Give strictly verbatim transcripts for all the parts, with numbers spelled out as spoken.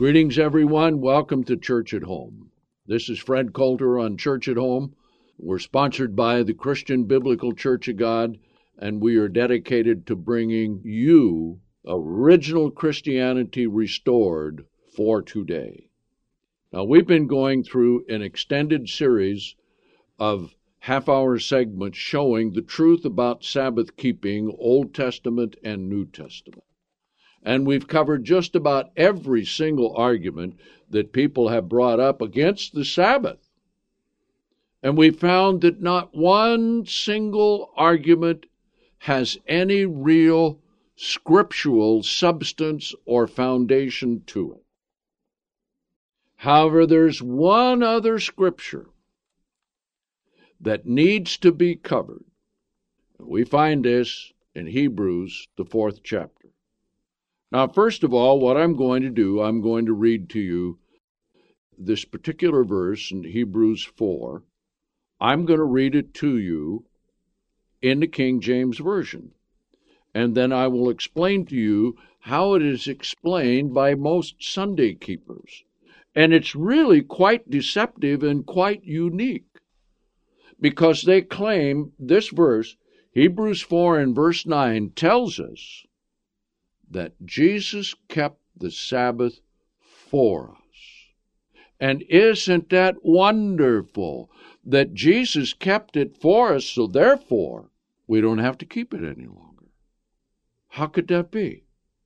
Greetings, everyone. Welcome to Church at Home. This is Fred Coulter on Church at Home. We're sponsored by the Christian Biblical Church of God, and we are dedicated to bringing you original Christianity restored for today. Now, we've been going through an extended series of half-hour segments showing the truth about Sabbath keeping, Old Testament and New Testament. And we've covered just about every single argument that people have brought up against the Sabbath. And we found that not one single argument has any real scriptural substance or foundation to it. However, there's one other scripture that needs to be covered. We find this in Hebrews, the fourth chapter. Now, first of all, what I'm going to do, I'm going to read to you this particular verse in Hebrews four. I'm going to read it to you in the King James Version. And then I will explain to you how it is explained by most Sunday keepers. And it's really quite deceptive and quite unique, because they claim this verse, Hebrews four and verse nine, tells us that Jesus kept the Sabbath for us. And isn't that wonderful that Jesus kept it for us, so therefore we don't have to keep it any longer? How could that be?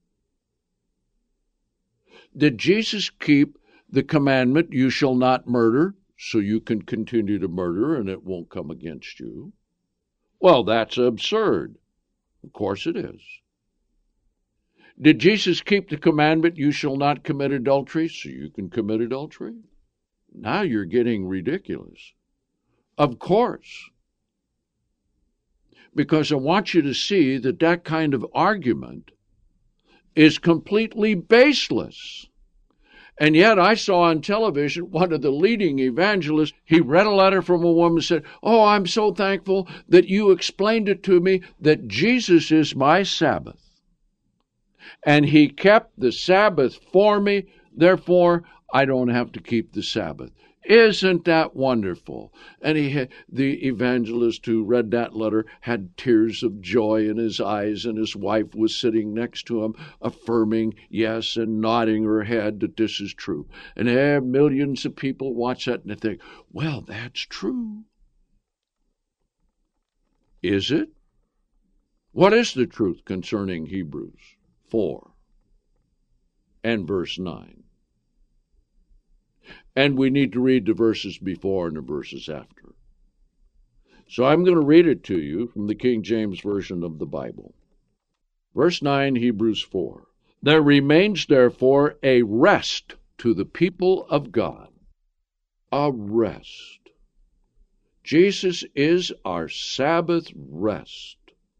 Did Jesus keep the commandment, you shall not murder, so you can continue to murder and it won't come against you? Well, that's absurd. Of course it is. Did Jesus keep the commandment, you shall not commit adultery, so you can commit adultery? Now you're getting ridiculous. Of course. Because I want you to see that that kind of argument is completely baseless. And yet I saw on television one of the leading evangelists, he read a letter from a woman and said, oh, I'm so thankful that you explained it to me that Jesus is my Sabbath. And he kept the Sabbath for me, therefore I don't have to keep the Sabbath. Isn't that wonderful? And he had, the evangelist who read that letter had tears of joy in his eyes, and his wife was sitting next to him, affirming yes and nodding her head that this is true. And eh, millions of people watch that and they think, well, that's true. Is it? What is the truth concerning Hebrews four and verse nine? And we need to read the verses before and the verses after. So I'm going to read it to you from the King James Version of the Bible. Verse nine, Hebrews four. There remains therefore a rest to the people of God. A rest. Jesus is our Sabbath rest.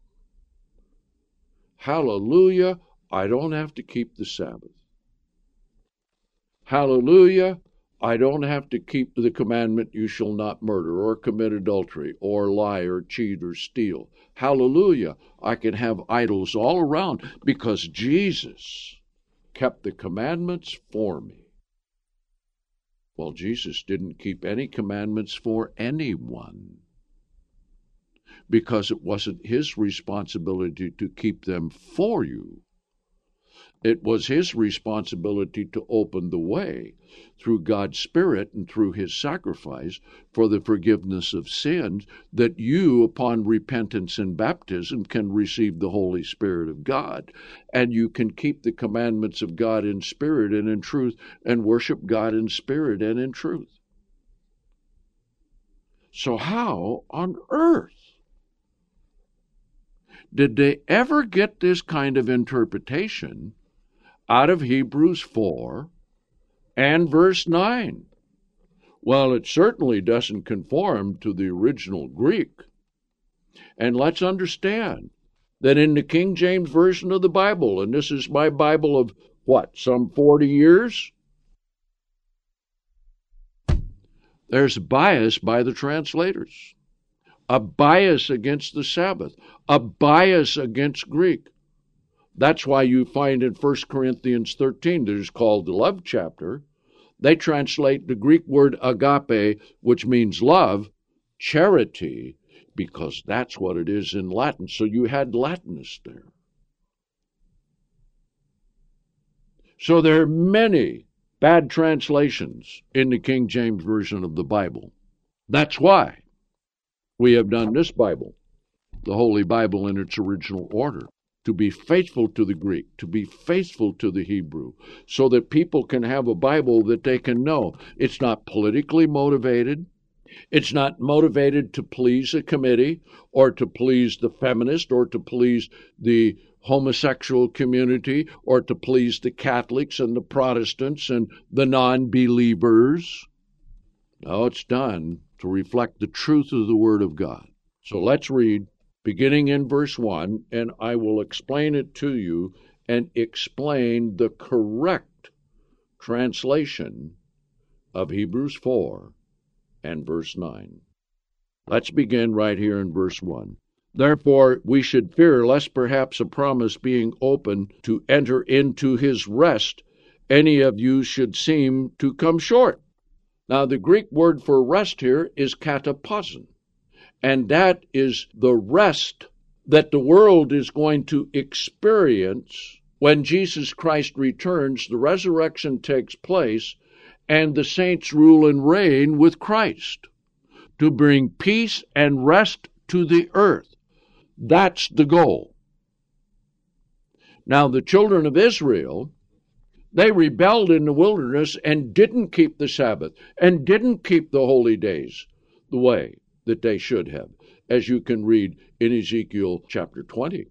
Hallelujah. I don't have to keep the Sabbath. Hallelujah. I don't have to keep the commandment, you shall not murder or commit adultery or lie or cheat or steal. Hallelujah. I can have idols all around because Jesus kept the commandments for me. Well, Jesus didn't keep any commandments for anyone because it wasn't his responsibility to keep them for you. It was his responsibility to open the way through God's Spirit and through his sacrifice for the forgiveness of sins, that you, upon repentance and baptism, can receive the Holy Spirit of God, and you can keep the commandments of God in spirit and in truth, and worship God in spirit and in truth. So how on earth did they ever get this kind of interpretation out of Hebrews four and verse nine? Well, it certainly doesn't conform to the original Greek. And let's understand that in the King James Version of the Bible, and this is my Bible of, what, some forty years? There's bias by the translators. A bias against the Sabbath. A bias against Greek. That's why you find in First Corinthians thirteen that is called the love chapter, they translate the Greek word agape, which means love, charity, because that's what it is in Latin. So you had Latinist there. So there are many bad translations in the King James Version of the Bible. That's why we have done this Bible, the Holy Bible in its original order, to be faithful to the Greek, to be faithful to the Hebrew, so that people can have a Bible that they can know. It's not politically motivated. It's not motivated to please a committee or to please the feminist or to please the homosexual community or to please the Catholics and the Protestants and the non-believers. No, it's done to reflect the truth of the Word of God. So let's read, beginning in verse one, and I will explain it to you and explain the correct translation of Hebrews four and verse nine. Let's begin right here in verse one. Therefore we should fear lest perhaps a promise being open to enter into his rest, any of you should seem to come short. Now the Greek word for rest here is katapausin, and that is the rest that the world is going to experience when Jesus Christ returns, the resurrection takes place, and the saints rule and reign with Christ to bring peace and rest to the earth. That's the goal. Now, the children of Israel, they rebelled in the wilderness and didn't keep the Sabbath and didn't keep the holy days the way that they should have, as you can read in Ezekiel chapter twenty.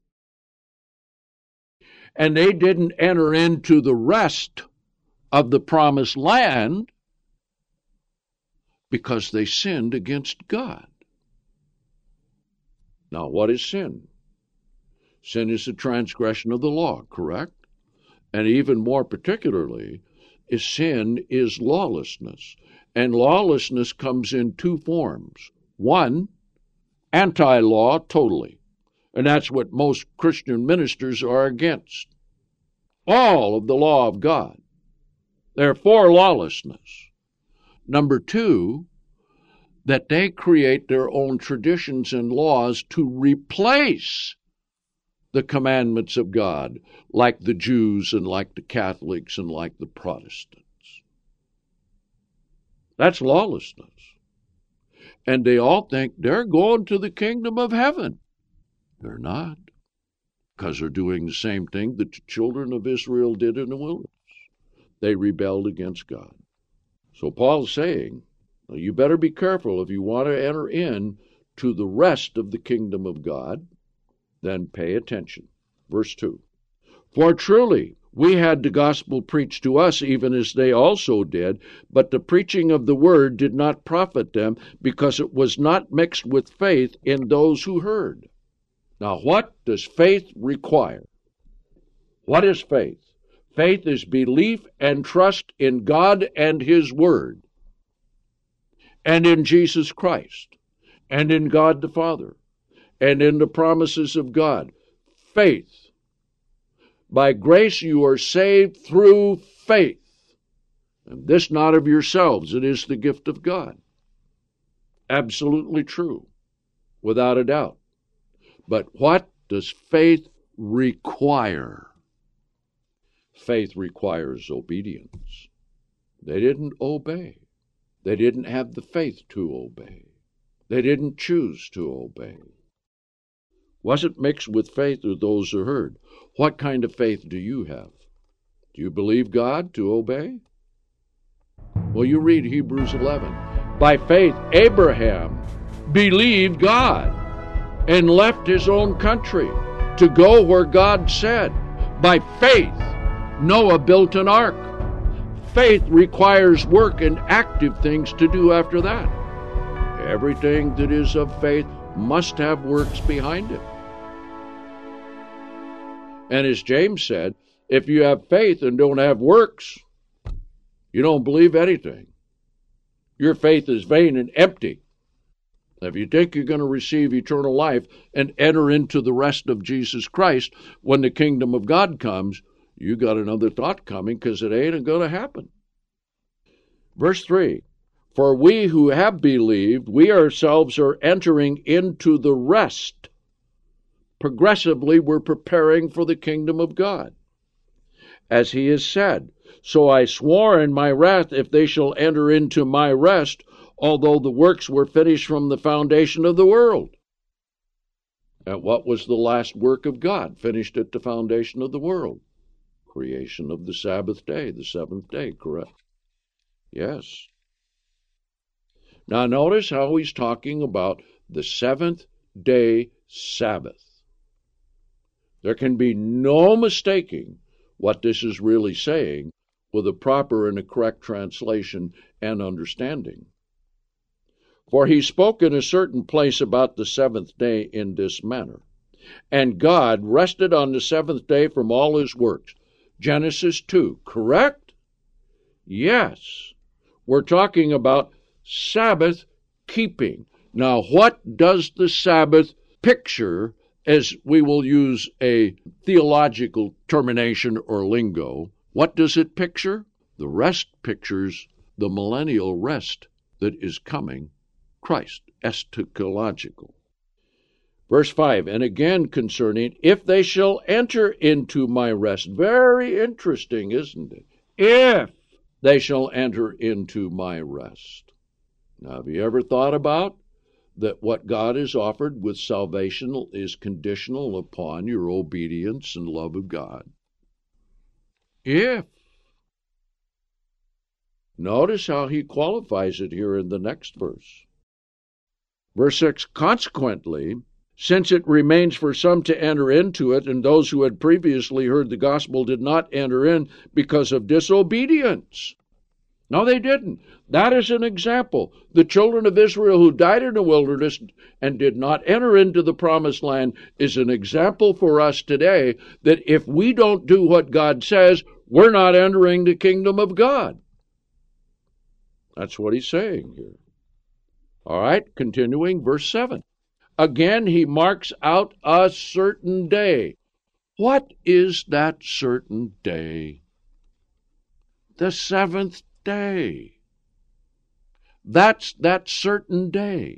And they didn't enter into the rest of the promised land because they sinned against God. Now, what is sin? Sin is the transgression of the law, correct? And even more particularly, is sin is lawlessness. And lawlessness comes in two forms. One, anti-law totally. And that's what most Christian ministers are against. All of the law of God. They're for lawlessness. Number two, that they create their own traditions and laws to replace the commandments of God, like the Jews and like the Catholics and like the Protestants. That's lawlessness. And they all think they're going to the kingdom of heaven. They're not, because they're doing the same thing that the children of Israel did in the wilderness. They rebelled against God. So Paul's saying, now you better be careful if you want to enter in to the rest of the kingdom of God, then pay attention. Verse two. For truly we had the gospel preached to us, even as they also did, but the preaching of the word did not profit them, because it was not mixed with faith in those who heard. Now, what does faith require? What is faith? Faith is belief and trust in God and His Word, and in Jesus Christ, and in God the Father, and in the promises of God. Faith. By grace you are saved through faith. And this not of yourselves, it is the gift of God. Absolutely true, without a doubt. But what does faith require? Faith requires obedience. They didn't obey. They didn't have the faith to obey. They didn't choose to obey. Wasn't mixed with faith of those who heard. What kind of faith do you have? Do you believe God to obey? Well, you read Hebrews eleven. By faith, Abraham believed God and left his own country to go where God said. By faith, Noah built an ark. Faith requires work and active things to do after that. Everything that is of faith must have works behind it. And as James said, if you have faith and don't have works, you don't believe anything. Your faith is vain and empty. If you think you're going to receive eternal life and enter into the rest of Jesus Christ when the kingdom of God comes, you got another thought coming, because it ain't going to happen. Verse three, for we who have believed, we ourselves are entering into the rest. Progressively, we're preparing for the kingdom of God. As he has said, so I swore in my wrath, if they shall enter into my rest, although the works were finished from the foundation of the world. And what was the last work of God finished at the foundation of the world? Creation of the Sabbath day, the seventh day, correct? Yes. Now notice how he's talking about the seventh day Sabbath. There can be no mistaking what this is really saying with a proper and a correct translation and understanding. For he spoke in a certain place about the seventh day in this manner. And God rested on the seventh day from all his works. Genesis two, correct? Yes. We're talking about Sabbath keeping. Now, what does the Sabbath picture, as we will use a theological termination or lingo? What does it picture? The rest pictures the millennial rest that is coming, Christ, eschatological. Verse five, and again concerning, if they shall enter into my rest. Very interesting, isn't it? If they shall enter into my rest. Now, have you ever thought about that what God has offered with salvation is conditional upon your obedience and love of God? If. Notice how he qualifies it here in the next verse. Verse six, consequently, since it remains for some to enter into it, and those who had previously heard the gospel did not enter in because of disobedience. No, they didn't. That is an example. The children of Israel who died in the wilderness and did not enter into the promised land is an example for us today that if we don't do what God says, we're not entering the kingdom of God. That's what he's saying here. All right, continuing, verse seven. Again, he marks out a certain day. What is that certain day? The seventh day. That's that certain day.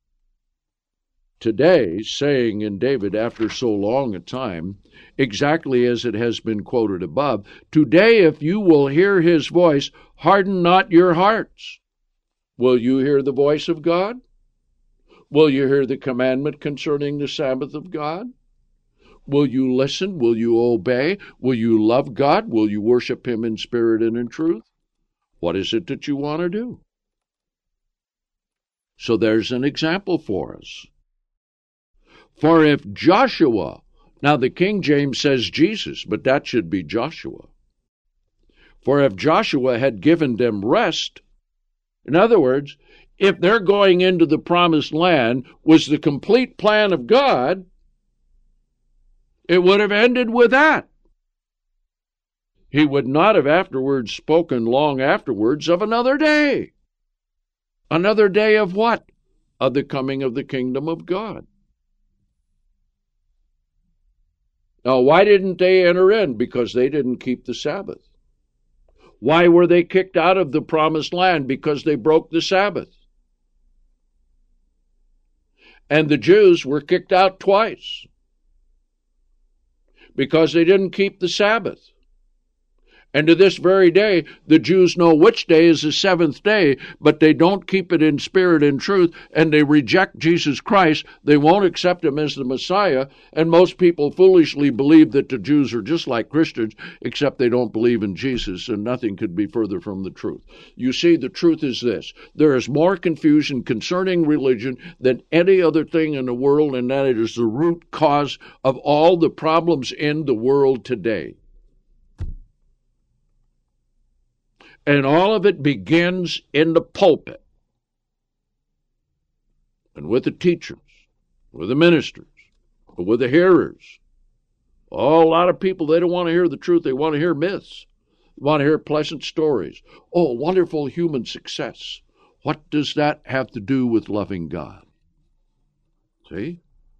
Today, saying in David after so long a time, exactly as it has been quoted above, today if you will hear his voice, harden not your hearts. Will you hear the voice of God? Will you hear the commandment concerning the Sabbath of God? Will you listen? Will you obey? Will you love God? Will you worship him in spirit and in truth? What is it that you want to do? So there's an example for us. For if Joshua, now the King James says Jesus, but that should be Joshua. For if Joshua had given them rest, in other words, if they're going into the promised land was the complete plan of God, it would have ended with that. He would not have afterwards spoken long afterwards of another day. Another day of what? Of the coming of the kingdom of God. Now, why didn't they enter in? Because they didn't keep the Sabbath. Why were they kicked out of the promised land? Because they broke the Sabbath. And the Jews were kicked out twice because they didn't keep the Sabbath. And to this very day, the Jews know which day is the seventh day, but they don't keep it in spirit and truth, and they reject Jesus Christ. They won't accept him as the Messiah, and most people foolishly believe that the Jews are just like Christians, except they don't believe in Jesus, and nothing could be further from the truth. You see, the truth is this. There is more confusion concerning religion than any other thing in the world, and that it is the root cause of all the problems in the world today. And all of it begins in the pulpit and with the teachers, with the ministers, with the hearers. Oh, a lot of people, they don't want to hear the truth. They want to hear myths. They want to hear pleasant stories. Oh, wonderful human success. What does that have to do with loving God? See?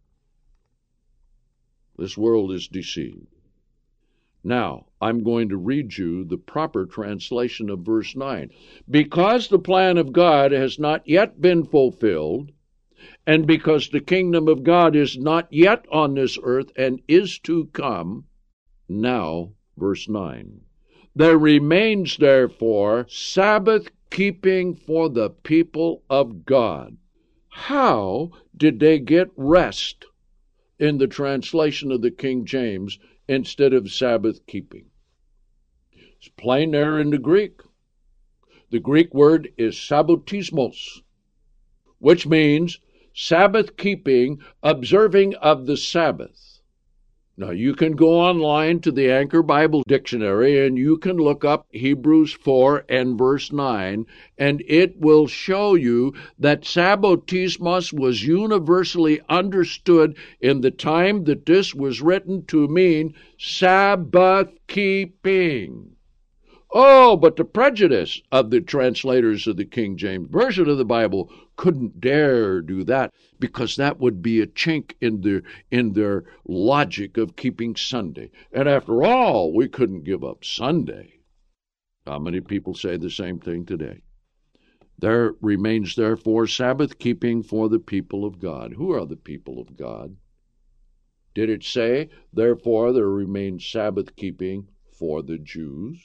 This world is deceived. Now, I'm going to read you the proper translation of verse nine. Because the plan of God has not yet been fulfilled, and because the kingdom of God is not yet on this earth and is to come, now, verse nine, there remains therefore Sabbath keeping for the people of God. How did they get rest in the translation of the King James instead of Sabbath keeping? It's plain there in the Greek. The Greek word is sabbatismos, which means Sabbath keeping, observing of the Sabbath. Now, you can go online to the Anchor Bible Dictionary and you can look up Hebrews four and verse nine, and it will show you that sabbatismos was universally understood in the time that this was written to mean Sabbath keeping. Oh, but the prejudice of the translators of the King James Version of the Bible couldn't dare do that, because that would be a chink in their, in their logic of keeping Sunday. And after all, we couldn't give up Sunday. How many people say the same thing today? There remains therefore Sabbath keeping for the people of God. Who are the people of God? Did it say, therefore, there remains Sabbath keeping for the Jews?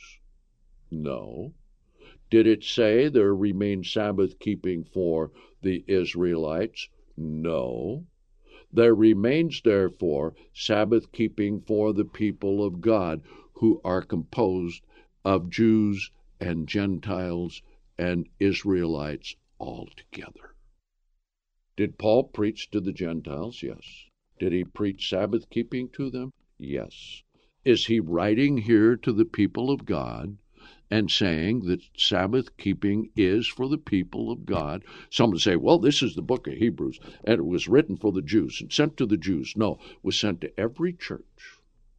No. Did it say there remains Sabbath keeping for the Israelites? No. There remains, therefore, Sabbath keeping for the people of God, who are composed of Jews and Gentiles and Israelites all together. Did Paul preach to the Gentiles? Yes. Did he preach Sabbath keeping to them? Yes. Is he writing here to the people of God and saying that Sabbath keeping is for the people of God? Some would say, well, this is the book of Hebrews, and it was written for the Jews and sent to the Jews. No, it was sent to every church.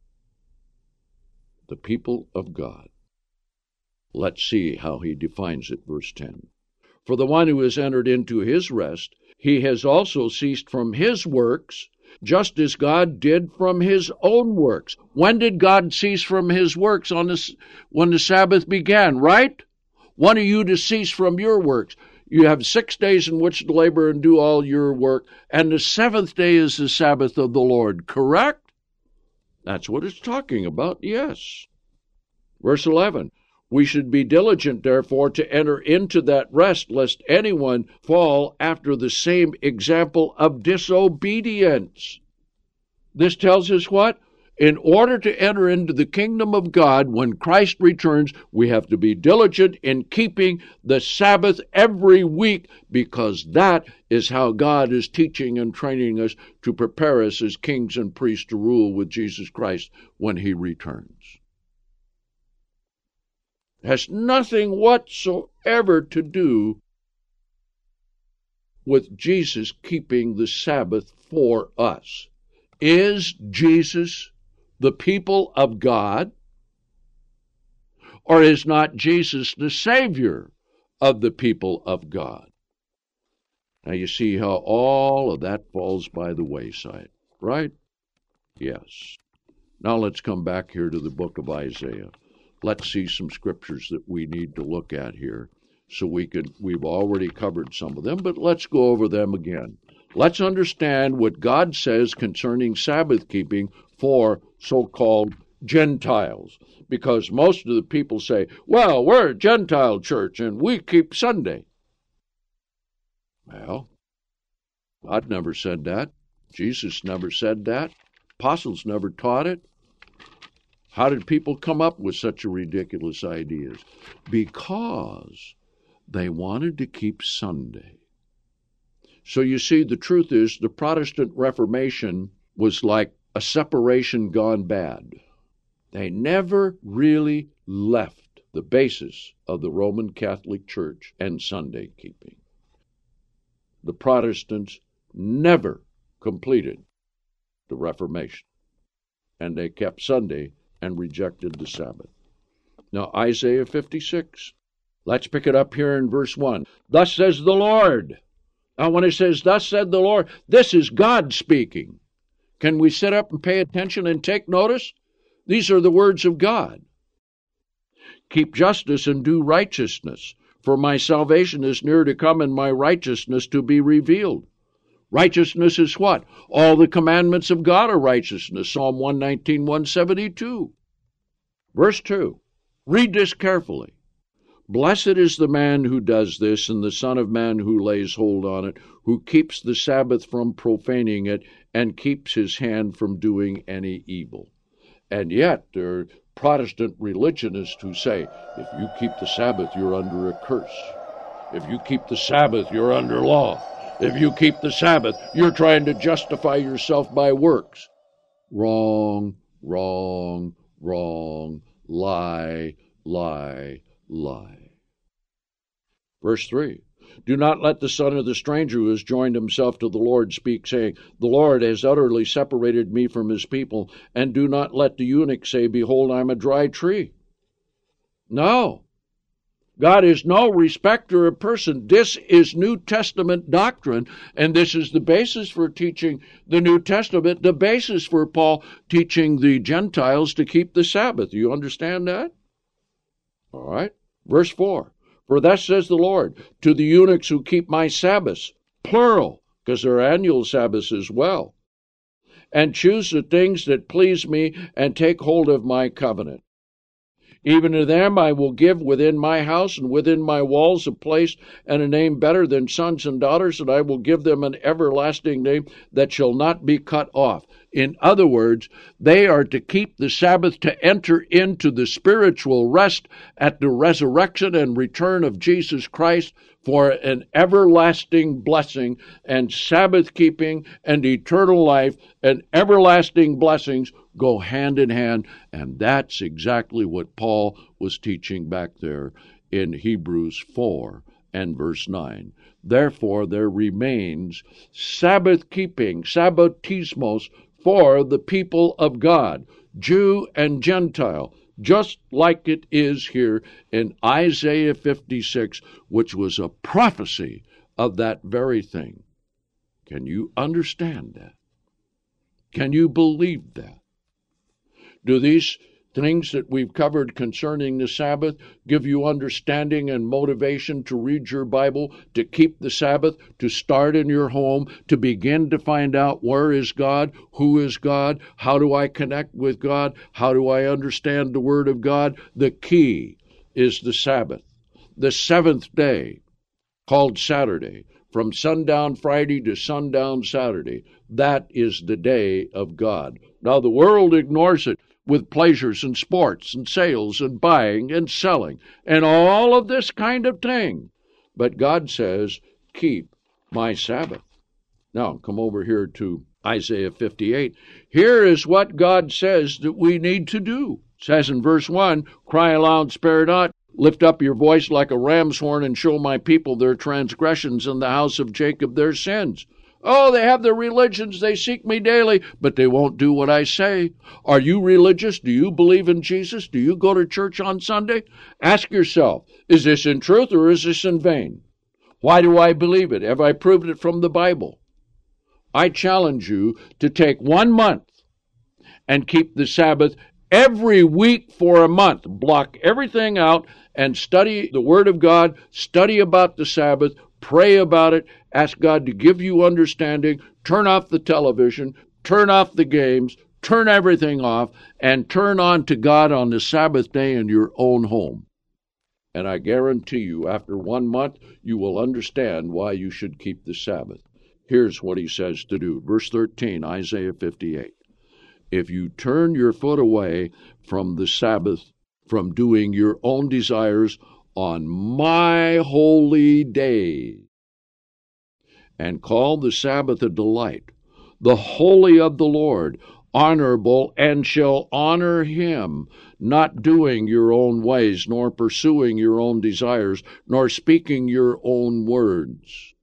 The people of God. Let's see how he defines it, verse ten. For the one who has entered into his rest, he has also ceased from his works, just as God did from his own works. When did God cease from his works? On this, when the Sabbath began, right? When are you to cease from your works? You have six days in which to labor and do all your work, and the seventh day is the Sabbath of the Lord, correct? That's what it's talking about, yes. Verse eleven, we should be diligent, therefore, to enter into that rest, lest anyone fall after the same example of disobedience. This tells us what? In order to enter into the kingdom of God, when Christ returns, we have to be diligent in keeping the Sabbath every week, because that is how God is teaching and training us to prepare us as kings and priests to rule with Jesus Christ when he returns. Has nothing whatsoever to do with Jesus keeping the Sabbath for us. Is Jesus the people of God? Or is not Jesus the Savior of the people of God? Now you see how all of that falls by the wayside, right? Yes. Now let's come back here to the book of Isaiah. Let's see some scriptures that we need to look at here. So we could, we've already covered some of them, but let's go over them again. Let's understand what God says concerning Sabbath keeping for so-called Gentiles. Because most of the people say, well, we're a Gentile church and we keep Sunday. Well, God never said that. Jesus never said that. Apostles never taught it. How did people come up with such a ridiculous ideas? Because they wanted to keep Sunday. So you see, the truth is, the Protestant Reformation was like a separation gone bad. They never really left the basis of the Roman Catholic Church and Sunday keeping. The Protestants never completed the Reformation, and they kept Sunday and rejected the Sabbath. Now, Isaiah fifty-six. Let's pick it up here in verse one. Thus says the Lord, Now, when it says, thus said the Lord, this is God speaking. Can we sit up and pay attention and take notice? These are the words of God. Keep justice and do righteousness, for my salvation is near to come and my righteousness to be revealed. Righteousness is what? All the commandments of God are righteousness. Psalm one nineteen, one seventy-two. Verse two. Read this carefully. Blessed is the man who does this, and the Son of Man who lays hold on it, who keeps the Sabbath from profaning it, and keeps his hand from doing any evil. And yet there are Protestant religionists who say, if you keep the Sabbath, you're under a curse. If you keep the Sabbath, you're under law. If you keep the Sabbath, you're trying to justify yourself by works. Wrong, wrong, wrong, lie, lie, lie. Verse three. Do not let the son of the stranger who has joined himself to the Lord speak, saying, the Lord has utterly separated me from his people. And do not let the eunuch say, behold, I am a dry tree. No. God is no respecter of person. This is New Testament doctrine, and this is the basis for teaching the New Testament, the basis for Paul teaching the Gentiles to keep the Sabbath. You understand that? All right. Verse four. For thus says the Lord, to the eunuchs who keep my Sabbaths, plural, because they're annual Sabbaths as well, and choose the things that please me, and take hold of my covenant. Even to them I will give within my house and within my walls a place and a name better than sons and daughters, and I will give them an everlasting name that shall not be cut off. In other words, they are to keep the Sabbath to enter into the spiritual rest at the resurrection and return of Jesus Christ for an everlasting blessing, and Sabbath keeping and eternal life and everlasting blessings go hand in hand, and that's exactly what Paul was teaching back there in Hebrews four and verse nine. Therefore there remains Sabbath keeping, sabbatismos, for the people of God, Jew and Gentile, just like it is here in Isaiah fifty-six, which was a prophecy of that very thing. Can you understand that? Can you believe that? Do these things that we've covered concerning the Sabbath give you understanding and motivation to read your Bible, to keep the Sabbath, to start in your home, to begin to find out where is God, who is God, how do I connect with God, how do I understand the Word of God? The key is the Sabbath. The seventh day, called Saturday, from sundown Friday to sundown Saturday, that is the day of God. Now the world ignores it with pleasures and sports and sales and buying and selling and all of this kind of thing. But God says, keep my Sabbath. Now, come over here to Isaiah fifty-eight. Here is what God says that we need to do. It says in verse one, cry aloud, spare not, lift up your voice like a ram's horn and show my people their transgressions and the house of Jacob their sins. Oh, they have their religions, they seek me daily, but they won't do what I say. Are you religious? Do you believe in Jesus? Do you go to church on Sunday? Ask yourself, is this in truth or is this in vain? Why do I believe it? Have I proved it from the Bible? I challenge you to take one month and keep the Sabbath every week for a month. Block everything out and study the Word of God, study about the Sabbath, pray about it, ask God to give you understanding, turn off the television, turn off the games, turn everything off, and turn on to God on the Sabbath day in your own home. And I guarantee you, after one month, you will understand why you should keep the Sabbath. Here's what he says to do. Verse thirteen, Isaiah fifty-eight. If you turn your foot away from the Sabbath, from doing your own desires on my holy day, and call the Sabbath a delight, the holy of the Lord, honorable, and shall honor him, not doing your own ways, nor pursuing your own desires, nor speaking your own words.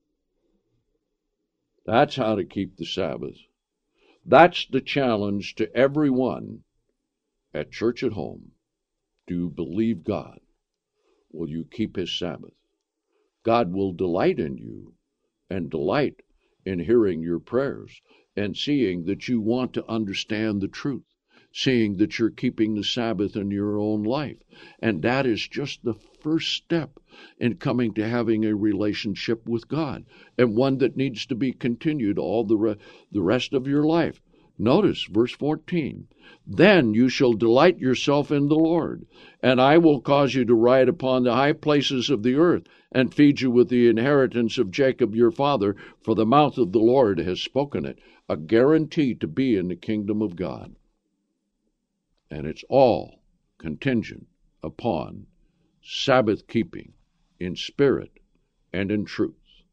That's how to keep the Sabbath. That's the challenge to everyone at church at home. Do you believe God? Will you keep his Sabbath? God will delight in you and delight in hearing your prayers and seeing that you want to understand the truth, seeing that you're keeping the Sabbath in your own life. And that is just the first step in coming to having a relationship with God, and one that needs to be continued all the, re- the rest of your life. Notice verse fourteen. Then you shall delight yourself in the Lord, and I will cause you to ride upon the high places of the earth, and feed you with the inheritance of Jacob your father, for the mouth of the Lord has spoken it. A guarantee to be in the kingdom of God. And it's all contingent upon Sabbath keeping in spirit and in truth.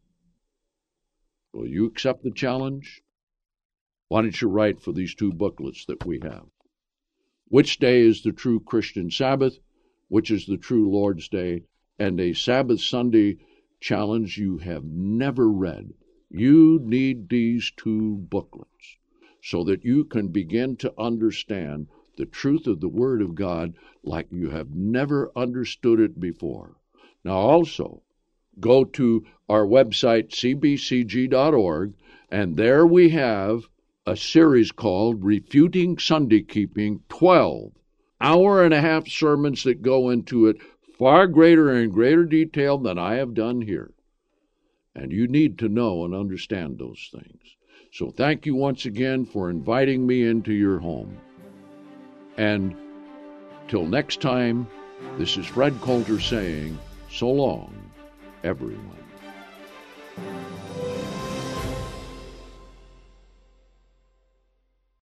Will you accept the challenge? Why don't you write for these two booklets that we have? Which day is the true Christian Sabbath? Which is the true Lord's Day? And a Sabbath Sunday challenge you have never read. You need these two booklets so that you can begin to understand the truth of the Word of God like you have never understood it before. Now also, go to our website, c b c g dot org, and there we have a series called Refuting Sunday Keeping, twelve hour and a half sermons that go into it far greater and greater detail than I have done here. And you need to know and understand those things. So thank you once again for inviting me into your home. And till next time, this is Fred Coulter saying, so long, everyone.